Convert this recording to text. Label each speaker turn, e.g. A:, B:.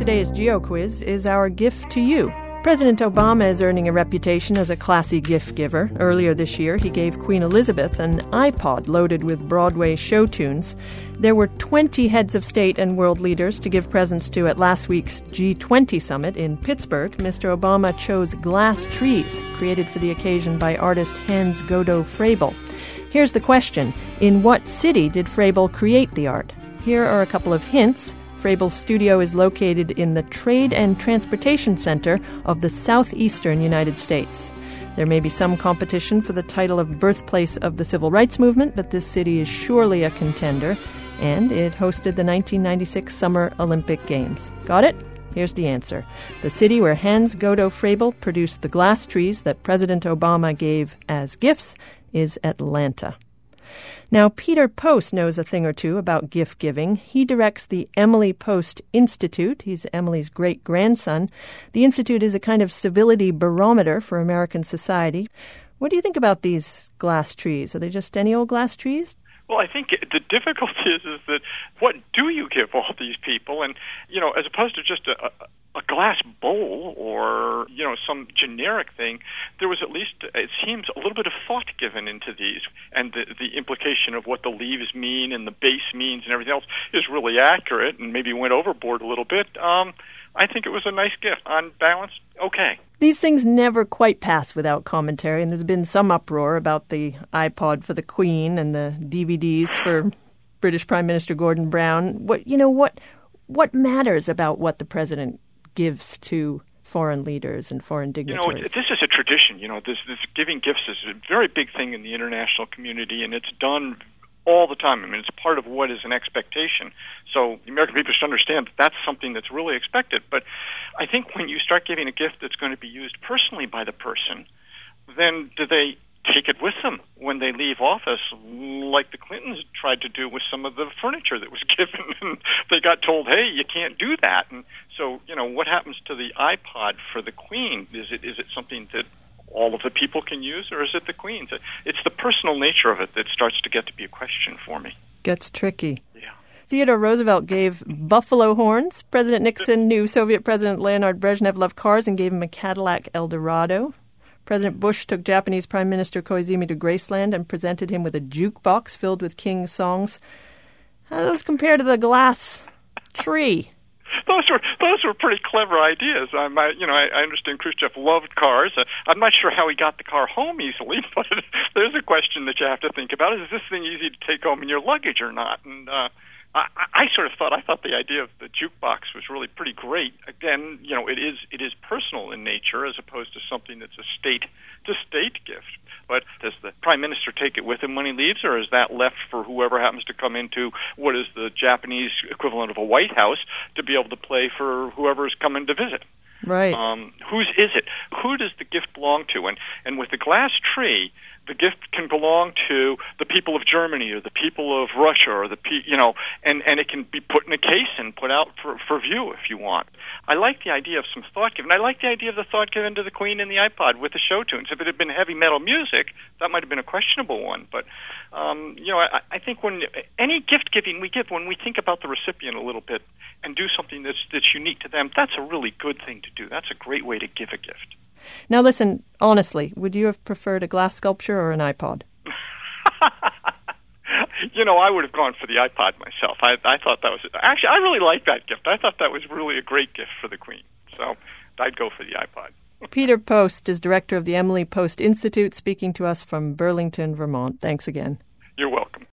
A: Today's GeoQuiz is our gift to you. President Obama is earning a reputation as a classy gift giver. Earlier this year, he gave Queen Elizabeth an iPod loaded with Broadway show tunes. There were 20 heads of state and world leaders to give presents to at last week's G20 summit in Pittsburgh. Mr. Obama chose glass trees created for the occasion by artist Hans Godot Froebel. Here's the question. In what city did Froebel create the art? Here are a couple of hints. Froebel's studio is located in the Trade and Transportation Center of the southeastern United States. There may be some competition for the title of birthplace of the Civil Rights Movement, but this city is surely a contender, and it hosted the 1996 Summer Olympic Games. Got it? Here's the answer. The city where Hans Godot Froebel produced the glass trees that President Obama gave as gifts is Atlanta. Now, Peter Post knows a thing or two about gift giving. He directs the Emily Post Institute. He's Emily's great-grandson. The Institute is a kind of civility barometer for American society. What do you think about these glass trees? Are they just any old glass trees?
B: Well, I think the difficulty is that what do you give all these people? And, as opposed to just a glass bowl or, some generic thing, there was at least, it seems, a little bit of thought given into these. And the implication of what the leaves mean and the base means and everything else is really accurate and maybe went overboard a little bit. I think it was a nice gift. On balance, okay.
A: These things never quite pass without commentary, and there's been some uproar about the iPod for the Queen and the DVDs for British Prime Minister Gordon Brown. What matters about what the president gives to foreign leaders and foreign dignitaries?
B: This is a tradition. This giving gifts is a very big thing in the international community, and it's done all the time. I mean, it's part of what is an expectation. So the American people should understand that that's something that's really expected. But I think when you start giving a gift that's going to be used personally by the person, then do they take it with them when they leave office, like the Clintons tried to do with some of the furniture that was given? And they got told, hey, you can't do that. And so, what happens to the iPod for the Queen? Is it something that all of the people can use, or is it the Queen's? It's the personal nature of it that starts to get to be a question for me.
A: Gets tricky.
B: Yeah.
A: Theodore Roosevelt gave buffalo horns. President Nixon knew Soviet President Leonid Brezhnev loved cars and gave him a Cadillac Eldorado. President Bush took Japanese Prime Minister Koizumi to Graceland and presented him with a jukebox filled with King songs. How do those compare to the glass tree?
B: Those were pretty clever ideas. I understand Khrushchev loved cars. I'm not sure how he got the car home easily, but there's a question that you have to think about: is this thing easy to take home in your luggage or not? And I thought the idea of the jukebox was really pretty great. Again, it is personal in nature as opposed to something that's a state gift. But does the Prime Minister take it with him when he leaves, or is that left for whoever happens to come into what is the Japanese equivalent of a White House to be able to play for whoever is coming to visit?
A: Right.
B: Whose is it? Who does the gift belong to? And with the glass tree, the gift can belong to the people of Germany or the people of Russia or and it can be put in a case and put out for view if you want. I like the idea of some thought given. I like the idea of the thought given to the Queen and the iPod with the show tunes. If it had been heavy metal music, that might have been a questionable one. But I think when any gift giving we give, when we think about the recipient a little bit and do something that's unique to them, that's a really good thing to do. That's a great way to give a gift.
A: Now listen, honestly, would you have preferred a glass sculpture or an iPod?
B: I would have gone for the iPod myself. I thought that was... Actually, I really liked that gift. I thought that was really a great gift for the Queen. So I'd go for the iPod.
A: Peter Post is director of the Emily Post Institute, speaking to us from Burlington, Vermont. Thanks again.